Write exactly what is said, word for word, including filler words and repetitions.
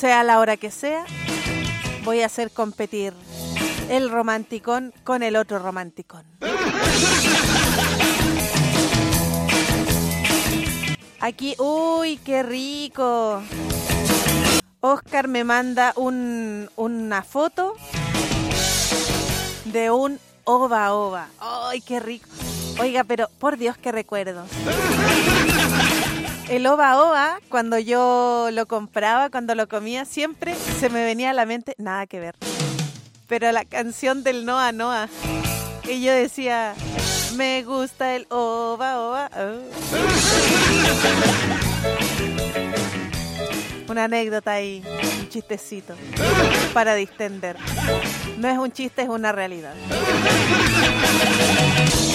sea la hora que sea, voy a hacer competir el romanticón con el otro romanticón. Aquí, uy, qué rico. Oscar me manda un, una foto de un ova ova. Ay, qué rico. Oiga, pero por Dios, qué recuerdos. El ova ova, cuando yo lo compraba, cuando lo comía, siempre se me venía a la mente, nada que ver, pero la canción del Noa Noa. Y yo decía, me gusta el ova ova. Oh. Una anécdota ahí, un chistecito para distender. No es un chiste, es una realidad.